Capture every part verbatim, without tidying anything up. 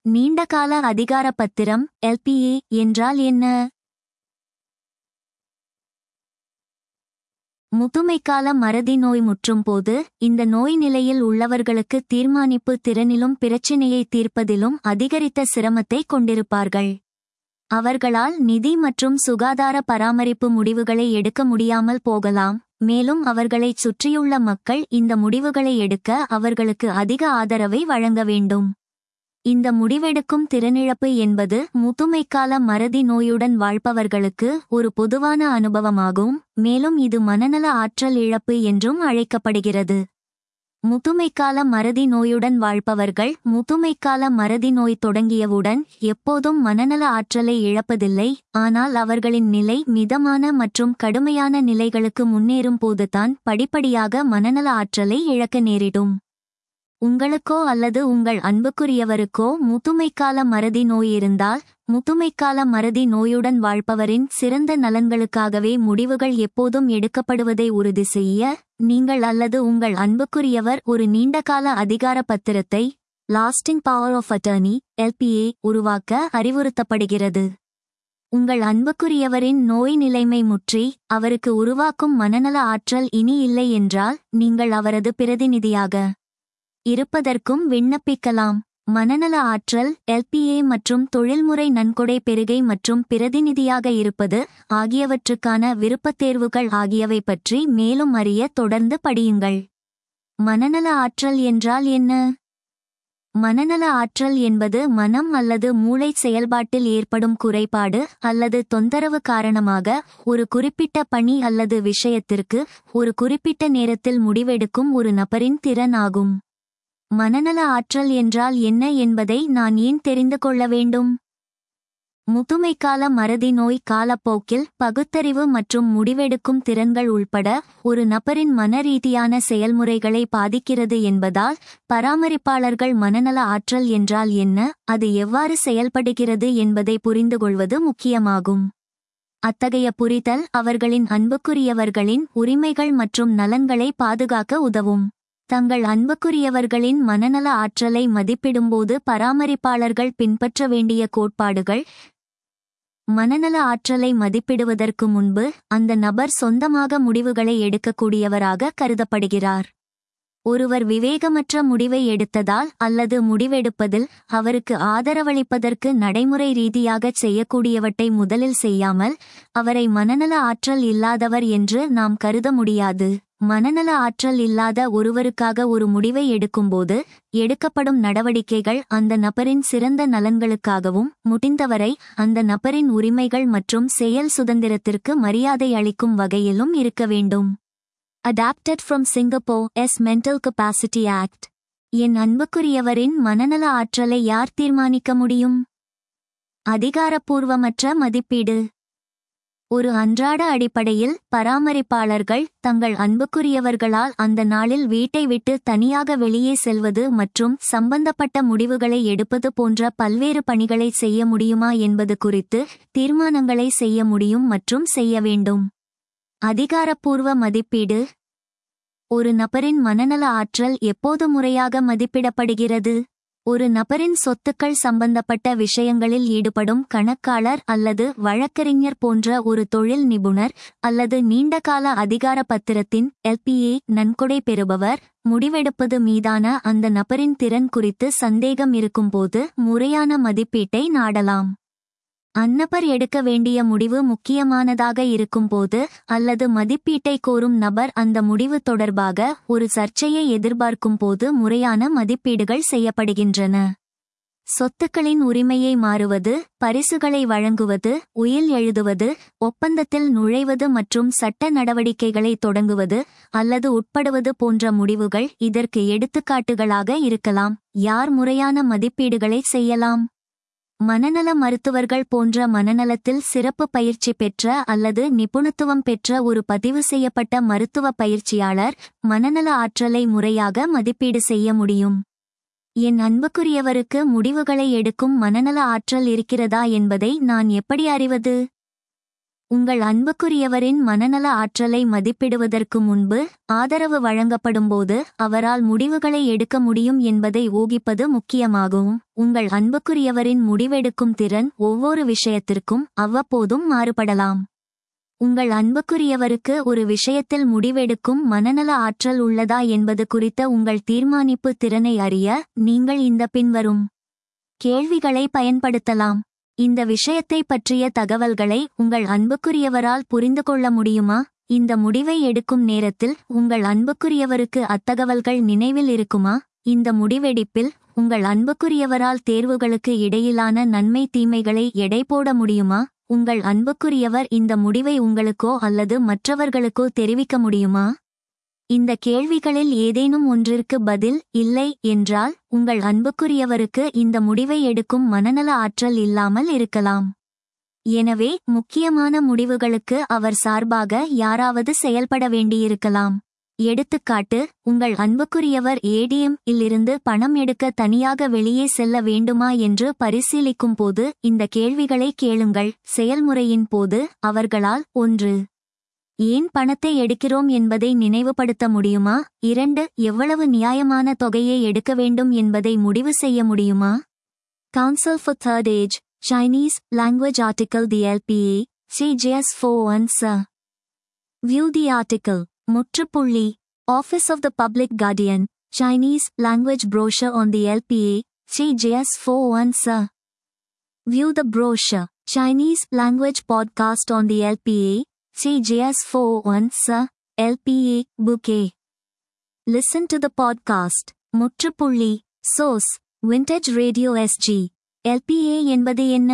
நீண்டகால அதிகார பத்திரம் எல் பி ஏ என்றால் என்ன? முதுமைக்கால மறதி நோய் முற்றும் போது இந்த நோய் நிலையில் உள்ளவர்களுக்கு தீர்மானிப்பு திறனிலும் பிரச்சினையை தீர்ப்பதிலும் அதிகரித்த சிரமத்தை கொண்டிருப்பார்கள். அவர்களால் நிதி மற்றும் சுகாதார பராமரிப்பு முடிவுகளை எடுக்க முடியாமல் போகலாம். மேலும் அவர்களைச் சுற்றியுள்ள மக்கள் இந்த முடிவுகளை எடுக்க அவர்களுக்கு அதிக ஆதரவை வழங்க வேண்டும். இந்த முடிவெடுக்கும் திறனிழப்பு என்பது முதுமைக்கால மறதி நோயுடன் வாழ்பவர்களுக்கு ஒரு பொதுவான அனுபவமாகும். மேலும் இது மனநல ஆற்றல் இழப்பு என்றும் அழைக்கப்படுகிறது. முதுமைக்கால மறதி நோயுடன் வாழ்பவர்கள் முதுமைக்கால மறதி நோய் தொடங்கியவுடன் எப்போதும் மனநல ஆற்றலை இழப்பதில்லை. ஆனால் அவர்களின் நிலை மிதமான மற்றும் கடுமையான நிலைகளுக்கு முன்னேறும் போதுதான் படிப்படியாக மனநல ஆற்றலை இழக்க நேரிடும். உங்களுக்கோ அல்லது உங்கள் அன்புக்குரியவருக்கோ முதுமைக்கால மறதி நோய் இருந்தால், முதுமைக்கால மறதி நோயுடன் வாழ்பவரின் சிறந்த நலன்களுக்காகவே முடிவுகள் எப்போதும் எடுக்கப்படுவதை உறுதி செய்ய, நீங்கள் அல்லது உங்கள் அன்புக்குரியவர் ஒரு நீண்டகால அதிகார பத்திரத்தை lasting power of attorney L P A உருவாக்க அறிவுறுத்தப்படுகிறது. உங்கள் அன்புக்குரியவரின் நோய் நிலைமை முற்றி அவருக்கு உருவாக்கும் மனநல ஆற்றல் இனி இல்லை என்றால், நீங்கள் அவரது பிரதிநிதியாக இருப்பதற்கும் விண்ணப்பிக்கலாம். மனநல ஆற்றல் எல் பி ஏ மற்றும் தொழில்முறை நன்கொடை பெறுகை மற்றும் பிரதிநிதியாக இருப்பது ஆகியவற்றுக்கான விருப்பத்தேர்வுகள் ஆகியவை பற்றி மேலும் அறிய தொடர்ந்து படியுங்கள். மனநல ஆற்றல் என்றால் என்ன? மனநல ஆற்றல் என்பது மனம் அல்லது மூளை செயல்பாட்டில் ஏற்படும் குறைபாடு அல்லது தொந்தரவு காரணமாக ஒரு குறிப்பிட்ட பணி அல்லது விஷயத்திற்கு ஒரு குறிப்பிட்ட நேரத்தில் முடிவெடுக்கும் ஒரு நபரின் திறன் ஆகும். மனநல ஆற்றல் என்றால் என்ன என்பதை நான் ஏன் தெரிந்து கொள்ள வேண்டும்? முதுமைக்கால மறதி நோய் காலப்போக்கில் பகுத்தறிவு மற்றும் முடிவெடுக்கும் திறன்கள் உள்பட ஒரு நபரின் மனரீதியான செயல்முறைகளை பாதிக்கிறது என்பதால், பராமரிப்பாளர்கள் மனநல ஆற்றல் என்றால் என்ன, அது எவ்வாறு செயல்படுகிறது என்பதை புரிந்துகொள்வது முக்கியமாகும். அத்தகைய புரிதல் அவர்களின் அன்புக்குரியவர்களின் உரிமைகள் மற்றும் நலன்களை பாதுகாக்க உதவும். தங்கள் அன்புக்குரியவர்களின் மனநல ஆற்றலை மதிப்பிடும்போது பராமரிப்பாளர்கள் பின்பற்ற வேண்டிய கோட்பாடுகள். மனநல ஆற்றலை மதிப்பிடுவதற்கு முன்பு அந்த நபர் சொந்தமாக முடிவுகளை எடுக்கக்கூடியவராக கருதப்படுகிறார். ஒருவர் விவேகமற்ற முடிவை எடுத்ததால் அல்லது முடிவெடுப்பதில் அவருக்கு ஆதரவளிப்பதற்கு நடைமுறை ரீதியாகச் செய்யக்கூடியவற்றை முதலில் செய்யாமல் அவரை மனநல ஆற்றல் இல்லாதவர் என்று நாம் கருத முடியாது. மனநல ஆற்றல் இல்லாத ஒருவருக்காக ஒரு முடிவை எடுக்கும்போது எடுக்கப்படும் நடவடிக்கைகள் அந்த நபரின் சிறந்த நலன்களுக்காகவும் முடிந்தவரை அந்த நபரின் உரிமைகள் மற்றும் செயல் சுதந்திரத்திற்கு மரியாதை அளிக்கும் வகையிலும் இருக்க வேண்டும். Adapted from Singapore's Mental Capacity Act. என் அன்புக்குரியவரின் மனநல ஆற்றலை யார் தீர்மானிக்க முடியும்? அதிகாரப்பூர்வமற்ற மதிப்பீடு. ஒரு அன்றாட அடிப்படையில் பராமரிப்பாளர்கள் தங்கள் அன்புக்குரியவர்களால் அந்த நாளில் வீட்டை விட்டு தனியாக வெளியே செல்வது மற்றும் சம்பந்தப்பட்ட முடிவுகளை எடுப்பது போன்ற பல்வேறு பணிகளை செய்ய முடியுமா என்பது குறித்து தீர்மானங்களை செய்ய முடியும் மற்றும் செய்ய வேண்டும். அதிகாரப்பூர்வ மதிப்பீடு. ஒரு நபரின் மனநல ஆற்றல் எப்போது முறையாக மதிப்பிடப்படுகிறது? ஒரு நபரின் சொத்துக்கள் சம்பந்தப்பட்ட விஷயங்களில் ஈடுபடும் கணக்காளர் அல்லது வழக்கறிஞர் போன்ற ஒரு தொழில் நிபுணர் அல்லது நீண்டகால அதிகார பத்திரத்தின் எல் பி ஏ நன்கொடை பெறுபவர் முடிவெடுப்பது மீதான அந்த நபரின் திறன் குறித்து சந்தேகம் இருக்கும்போது முறையான மதிப்பீட்டை நாடலாம். அந்நபர் எடுக்க வேண்டிய முடிவு முக்கியமானதாக இருக்கும்போது அல்லது மதிப்பீட்டை கோரும் நபர் அந்த முடிவு தொடர்பாக ஒரு சர்ச்சையை எதிர்பார்க்கும் போது முறையான மதிப்பீடுகள் செய்யப்படுகின்றன. சொத்துக்களின் உரிமையை மாறுவது, பரிசுகளை வழங்குவது, உயில் எழுதுவது, ஒப்பந்தத்தில் நுழைவது மற்றும் சட்ட நடவடிக்கைகளை தொடங்குவது அல்லது உட்படுவது போன்ற முடிவுகள் இதற்கு எடுத்துக்காட்டுகளாக இருக்கலாம். யார் முறையான மதிப்பீடுகளை செய்யலாம்? மனநல மருத்துவர்கள் போன்ற மனநலத்தில் சிறப்பு பயிற்சி பெற்ற அல்லது நிபுணத்துவம் பெற்ற ஒரு பதிவு செய்யப்பட்ட மருத்துவ பயிற்சியாளர் மனநல ஆற்றலை முறையாக மதிப்பீடு செய்ய முடியும். என் அன்புக்குரியவருக்கு முடிவுகளை எடுக்கும் மனநல ஆற்றல் இருக்கிறதா என்பதை நான் எப்படி அறிவது? உங்கள் அன்புக்குரியவரின் மனநல ஆற்றலை மதிப்பிடுவதற்கு முன்பு ஆதரவு வழங்கப்படும்போது அவரால் முடிவுகளை எடுக்க முடியும் என்பதை ஊகிப்பது முக்கியமாகும். உங்கள் அன்புக்குரியவரின் முடிவெடுக்கும் திறன் ஒவ்வொரு விஷயத்திற்கும் அவ்வப்போதும் மாறுபடலாம். உங்கள் அன்புக்குரியவருக்கு ஒரு விஷயத்தில் முடிவெடுக்கும் மனநல ஆற்றல் உள்ளதா என்பது குறித்த உங்கள் தீர்மானிப்பு திறனை அறிய நீங்கள் இந்த பின்வரும் கேள்விகளை பயன்படுத்தலாம். இந்த விஷயத்தை பற்றிய தகவல்களை உங்கள் அன்புக்குரியவரால் புரிந்து கொள்ள முடியுமா? இந்த முடிவை எடுக்கும் நேரத்தில் உங்கள் அன்புக்குரியவருக்கு அத்தகவல்கள் நினைவில் இருக்குமா? இந்த முடிவெடுப்பில் உங்கள் அன்புக்குரியவரால் தேர்வுகளுக்கு இடையிலான நன்மை தீமைகளை எடை போட முடியுமா? உங்கள் அன்புக்குரியவர் இந்த முடிவை உங்களுக்கோ அல்லது மற்றவர்களுக்கோ தெரிவிக்க முடியுமா? இந்த கேள்விகளில் ஏதேனும் ஒன்றிற்கு பதில் இல்லை என்றால் உங்கள் அன்புக்குரியவருக்கு இந்த முடிவை எடுக்கும் மனநல ஆற்றல் இல்லாமல் இருக்கலாம். எனவே முக்கியமான முடிவுகளுக்கு அவர் சார்பாக யாராவது செயல்பட வேண்டியிருக்கலாம். எடுத்துக்காட்டு, உங்கள் அன்புக்குரியவர் ஏடிஎம் இலிருந்து பணம் எடுக்க தனியாக வெளியே செல்ல வேண்டுமா என்று பரிசீலிக்கும் போது இந்த கேள்விகளை கேளுங்கள். செயல்முறையின் போது அவர்களால் ஒன்று. ஏன் பணத்தை எடுக்கிறோம் என்பதை நினைவுபடுத்த முடியுமா? இரண்டு. எவ்வளவு நியாயமான தொகையை எடுக்க வேண்டும் என்பதை முடிவு செய்ய முடியுமா? Council for Third Age, Chinese Language Article The L P A, C J S forty-one Sir. View the article. முற்றுப்புள்ளி. Office of the Public Guardian, Chinese Language Brochure on the L P A, C J S forty-one Sir. View the brochure. Chinese Language Podcast on the L P A, C J S forty-one Sir, L P A, Book A. Listen to the podcast. முற்றுப்புள்ளி. Source: Vintage Radio S G. L P A என்பது என்ன?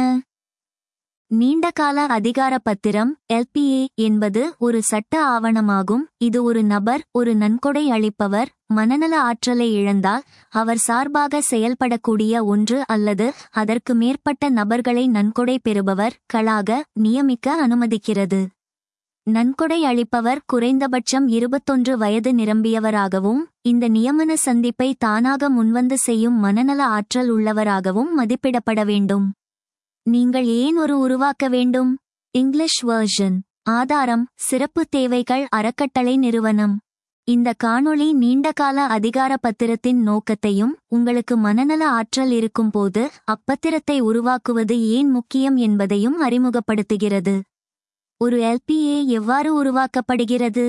நீண்டகால அதிகார பத்திரம். L P A என்பது ஒரு சட்ட ஆவணமாகும். இது ஒரு நபர் ஒரு நன்கொடை அளிப்பவர் மனநல ஆற்றலை இழந்தால் அவர் சார்பாக செயல்படக்கூடிய ஒன்று அல்லது அதற்கு மேற்பட்ட நபர்களை நன்கொடை பெறுபவர் களாக நியமிக்க அனுமதிக்கிறது. நன்கொடை அளிப்பவர் குறைந்தபட்சம் இருபத்தொன்று வயது நிரம்பியவராகவும் இந்த நியமன சந்திப்பை தானாக முன்வந்து செய்யும் மனநல ஆற்றல் உள்ளவராகவும் மதிப்பிடப்பட வேண்டும். நீங்கள் ஏன் ஒரு உருவாக்க வேண்டும்? English version. ஆதாரம்: சிறப்பு தேவைகள் அறக்கட்டளை நிறுவனம். இந்த காணொளி நீண்டகால அதிகார பத்திரத்தின் நோக்கத்தையும் உங்களுக்கு மனநல ஆற்றல் இருக்கும்போது அப்பத்திரத்தை உருவாக்குவது ஏன் முக்கியம் என்பதையும் அறிமுகப்படுத்துகிறது. ஒரு L P A எவ்வாறு உருவாக்கப்படுகிறது?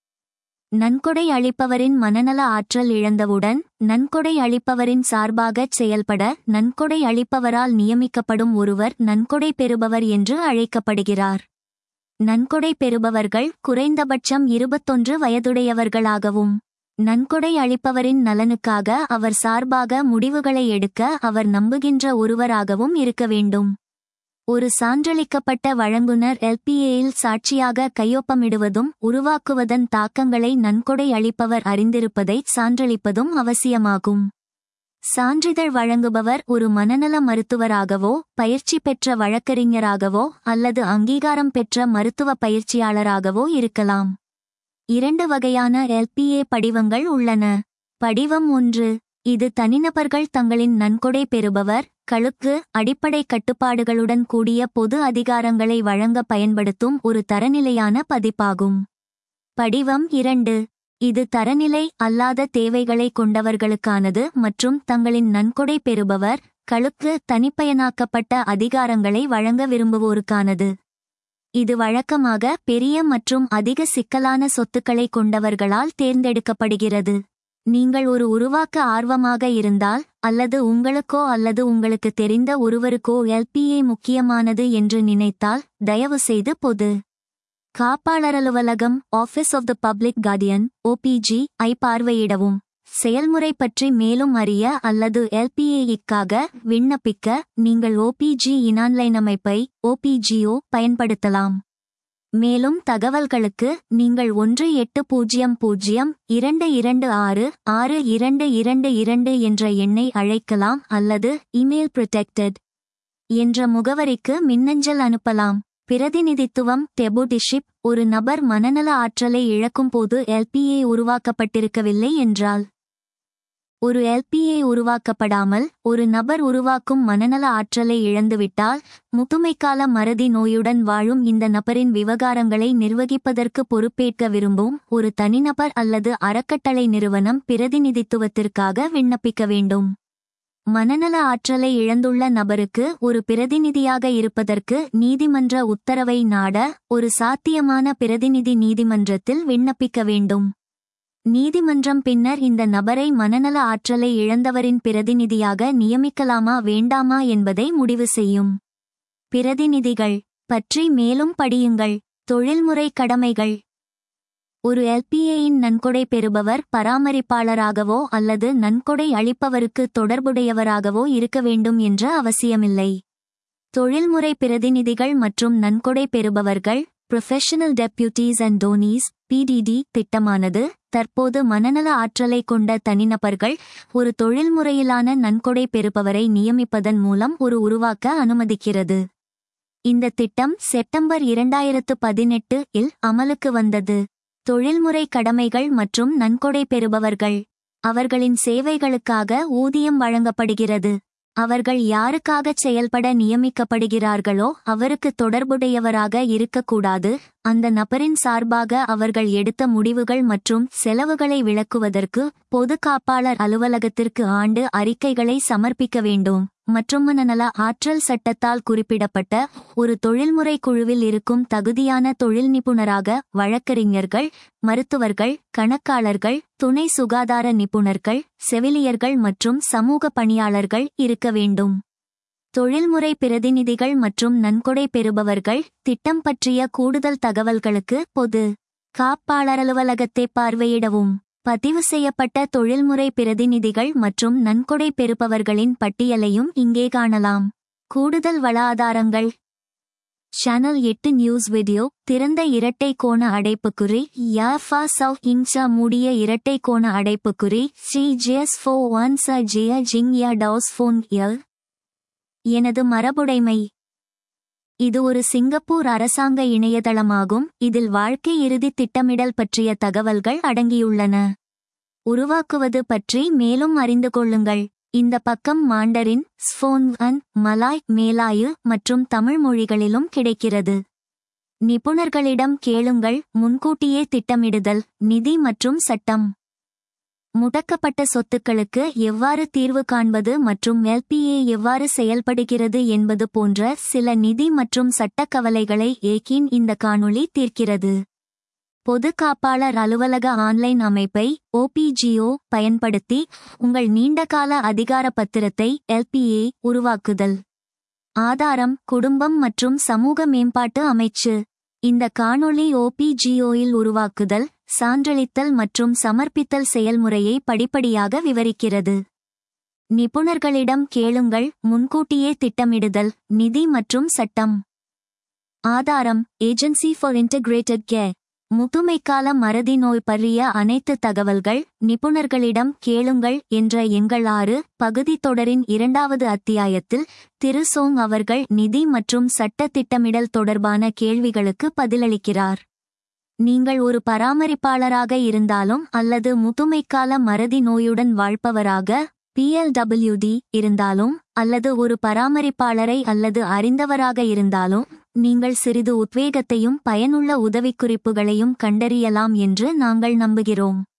நன்கொடை அளிப்பவரின் மனநல ஆற்றல் இழந்தவுடன் நன்கொடை அளிப்பவரின் சார்பாகச் செயல்பட நன்கொடை அளிப்பவரால் நியமிக்கப்படும் ஒருவர் நன்கொடை பெறுபவர் என்று அழைக்கப்படுகிறார். நன்கொடை பெறுபவர்கள் குறைந்தபட்சம் இருபத்தொன்று வயதுடையவர்களாகவும் நன்கொடை அளிப்பவரின் நலனுக்காக அவர் சார்பாக முடிவுகளை எடுக்க அவர் நம்புகின்ற ஒருவராகவும் இருக்க வேண்டும். ஒரு சான்றளிக்கப்பட்ட வழங்குனர் L P A-யில் சாட்சியாக கையொப்பமிடுவதும் உருவாக்குவதன் தாக்கங்களை நன்கொடை அளிப்பவர் அறிந்திருப்பதை சான்றளிப்பதும் அவசியமாகும். சான்றிதழ் வழங்குபவர் ஒரு மனநல மருத்துவராகவோ பயிற்சி பெற்ற வழக்கறிஞராகவோ அல்லது அங்கீகாரம் பெற்ற மருத்துவ பயிற்சியாளராகவோ இருக்கலாம். இரண்டு வகையான L P A படிவங்கள் உள்ளன. படிவம் ஒன்று. இது தனிநபர்கள் தங்களின் நன்கொடை பெறுபவர் களுக்கு அடிப்படை கட்டுப்பாடுகளுடன் கூடிய பொது அதிகாரங்களை வழங்க பயன்படுத்தும் ஒரு தரநிலையான பதிப்பாகும். படிவம் இரண்டு. இது தரநிலை அல்லாத தேவைகளை கொண்டவர்களுக்கானது மற்றும் தங்களின் நன்கொடை பெறுபவர் களுக்கு தனிப்பயனாக்கப்பட்ட அதிகாரங்களை வழங்க விரும்புவோருக்கானது. இது வழக்கமாக பெரிய மற்றும் அதிக சிக்கலான சொத்துக்களை கொண்டவர்களால் தேர்ந்தெடுக்கப்படுகிறது. நீங்கள் ஒரு உருவாக்க ஆர்வமாக இருந்தால் அல்லது உங்களுக்கோ அல்லது உங்களுக்கு தெரிந்த ஒருவருக்கோ L P A முக்கியமானது என்று நினைத்தால் தயவுசெய்து பொது காப்பாளர் அலுவலகம் office of the public guardian O P G ஐ பார்வையிடவும். செயல்முறை பற்றி மேலும் அறிய அல்லது L P A-க்காக விண்ணப்பிக்க நீங்கள் O P G இன் ஆன்லைன் அமைப்பை O P G O பயன்படுத்தலாம். மேலும் தகவல்களுக்கு நீங்கள் ஒன்று எட்டு பூஜ்ஜியம் பூஜ்ஜியம் இரண்டு இரண்டு ஆறு ஆறு இரண்டு இரண்டு இரண்டு என்ற எண்ணை அழைக்கலாம் அல்லது இமெயில் ப்ரொடெக்டட் என்ற முகவரிக்கு மின்னஞ்சல் அனுப்பலாம். பிரதிநிதித்துவம் டெபுட்டிஷிப். ஒரு நபர் மனநல ஆற்றலை இழக்கும்போது L P A உருவாக்கப்பட்டிருக்கவில்லை என்றால் ஒரு எல்பிஏ உருவாக்கப்படாமல் ஒரு நபர் உருவாக்கும் மனநல ஆற்றலை இழந்துவிட்டால் முதுமைக்கால மறதி நோயுடன் வாழும் இந்த நபரின் விவகாரங்களை நிர்வகிப்பதற்கு பொறுப்பேற்க விரும்பும் ஒரு தனிநபர் அல்லது அறக்கட்டளை நிறுவனம் பிரதிநிதித்துவத்திற்காக விண்ணப்பிக்க வேண்டும். மனநல ஆற்றலை இழந்துள்ள நபருக்கு ஒரு பிரதிநிதியாக இருப்பதற்கு நீதிமன்ற உத்தரவை நாட ஒரு சாத்தியமான பிரதிநிதி நீதிமன்றத்தில் விண்ணப்பிக்க வேண்டும். நீதிமன்றம் பின்னர் இந்த நபரை மனநல ஆற்றலை இழந்தவரின் பிரதிநிதியாக நியமிக்கலாமா வேண்டாமா என்பதை முடிவு செய்யும். பிரதிநிதிகள் பற்றி மேலும் படியுங்கள். தொழில்முறை கடமைகள். ஒரு எல்பிஏயின் நன்கொடை பெறுபவர் பராமரிப்பாளராகவோ அல்லது நன்கொடை அளிப்பவருக்கு தொடர்புடையவராகவோ இருக்க வேண்டும் என்ற அவசியமில்லை. தொழில்முறை பிரதிநிதிகள் மற்றும் நன்கொடை பெறுபவர்கள் professional deputies and donees PDD திட்டமானது தற்போது மனநல ஆற்றலை கொண்ட தனிநபர்கள் ஒரு தொழில்முறையிலான நன்கொடை பெறுபவரை நியமிப்பதன் மூலம் ஒரு உருவாக்க அனுமதிக்கிறது. இந்த திட்டம் செப்டம்பர் இரண்டாயிரத்து பதினெட்டு இல் அமலுக்கு வந்தது. தொழில்முறை கடமைகள் மற்றும் நன்கொடை பெறுபவர்கள். அவர்களின் சேவைகளுக்காக ஊதியம் வழங்கப்படுகிறது. அவர்கள் யாருக்காகச் செயல்பட நியமிக்கப்படுகிறார்களோ அவருக்கு தொடர்புடையவராக இருக்கக்கூடாது. அந்த நபரின் சார்பாக அவர்கள் எடுத்த முடிவுகள் மற்றும் செலவுகளை விளக்குவதற்கு பொது காப்பாளர் அலுவலகத்திற்கு ஆண்டு அறிக்கைகளை சமர்ப்பிக்க வேண்டும். மற்றும் மனநல ஆற்றல் சட்டத்தால் குறிப்பிடப்பட்ட ஒரு தொழில்முறை குழுவில் இருக்கும் தகுதியான தொழில் நிபுணராக வழக்கறிஞர்கள், மருத்துவர்கள், கணக்காளர்கள், துணை சுகாதார நிபுணர்கள், செவிலியர்கள் மற்றும் சமூக பணியாளர்கள் இருக்க வேண்டும். தொழில்முறை பிரதிநிதிகள் மற்றும் நன்கொடை பெறுபவர்கள் திட்டம் பற்றிய கூடுதல் தகவல்களுக்கு பொது காப்பாளர் அலுவலகத்தை பார்வையிடவும். பதிவு செய்யப்பட்ட தொழில்முறை பிரதிநிதிகள் மற்றும் நன்கொடை பெறுபவர்களின் பட்டியலையும் இங்கே காணலாம். கூடுதல் வள ஆதாரங்கள். சேனல் எட்டு நியூஸ் வீடியோ. திறந்த இரட்டை கோண அடைப்புக்குறி யாஃபா சவ் இன்சா மூடிய இரட்டை கோண அடைப்புக்குறி சி ஜேஸ் ஃபோ ஒன் ச ஜிய ஜிங் யா டவுஸ் ஃபோன் எல். எனது மரபுடைமை. இது ஒரு சிங்கப்பூர் அரசாங்க இணையதளமாகும். இதில் வாழ்க்கை இறுதி திட்டமிடல் பற்றிய தகவல்கள் அடங்கியுள்ளன. உருவாக்குவது பற்றி மேலும் அறிந்து கொள்ளுங்கள். இந்த பக்கம் மாண்டரின், ஸ்போன்கன், மலாய், மேலாயு மற்றும் தமிழ் மொழிகளிலும் கிடைக்கிறது. நிபுணர்களிடம் கேளுங்கள். முன்கூட்டியே திட்டமிடுதல், நிதி மற்றும் சட்டம். முடக்கப்பட்ட சொத்துக்களுக்கு எவ்வாறு தீர்வு காண்பது மற்றும் எல்பிஏ எவ்வாறு செயல்படுகிறது என்பது போன்ற சில நிதி மற்றும் சட்ட கவலைகளை ஏகின் இந்த காணொளி தீர்க்கிறது. பொது காப்பாளர் அலுவலக ஆன்லைன் அமைப்பை ஓபிஜிஓ பயன்படுத்தி உங்கள் நீண்டகால அதிகார பத்திரத்தை எல்பிஏ உருவாக்குதல். ஆதாரம் குடும்பம் மற்றும் சமூக மேம்பாட்டு அமைச்சு. இந்த காணொளி ஓபிஜிஓயில் உருவாக்குதல், சான்றளித்தல் மற்றும் சமர்ப்பித்தல் செயல்முறையை படிப்படியாக விவரிக்கிறது. நிபுணர்களிடம் கேளுங்கள். முன்கூட்டியே திட்டமிடுதல், நிதி மற்றும் சட்டம். ஆதாரம் ஏஜென்சி ஃபார் இன்டகிரேட்டட் கேர். முதுமைக்கால மறதி நோய் பற்றிய அனைத்து தகவல்கள் நிபுணர்களிடம் கேளுங்கள் என்ற எங்கள் ஆறு பகுதி தொடரின் இரண்டாவது அத்தியாயத்தில் திரு சோங் அவர்கள் நிதி மற்றும் சட்ட திட்டமிடல் தொடர்பான கேள்விகளுக்கு பதிலளிக்கிறார். நீங்கள் ஒரு பராமரிப்பாளராக இருந்தாலும் அல்லது முதுமைக்கால மறதி நோயுடன் வாழ்பவராக பிஎல்டபிள்யூடி இருந்தாலும் அல்லது ஒரு பராமரிப்பாளரை அல்லது அறிந்தவராக இருந்தாலும் நீங்கள் சிறிது உத்வேகத்தையும் பயனுள்ள உதவிக்குறிப்புகளையும் கண்டறியலாம் என்று நாங்கள் நம்புகிறோம்.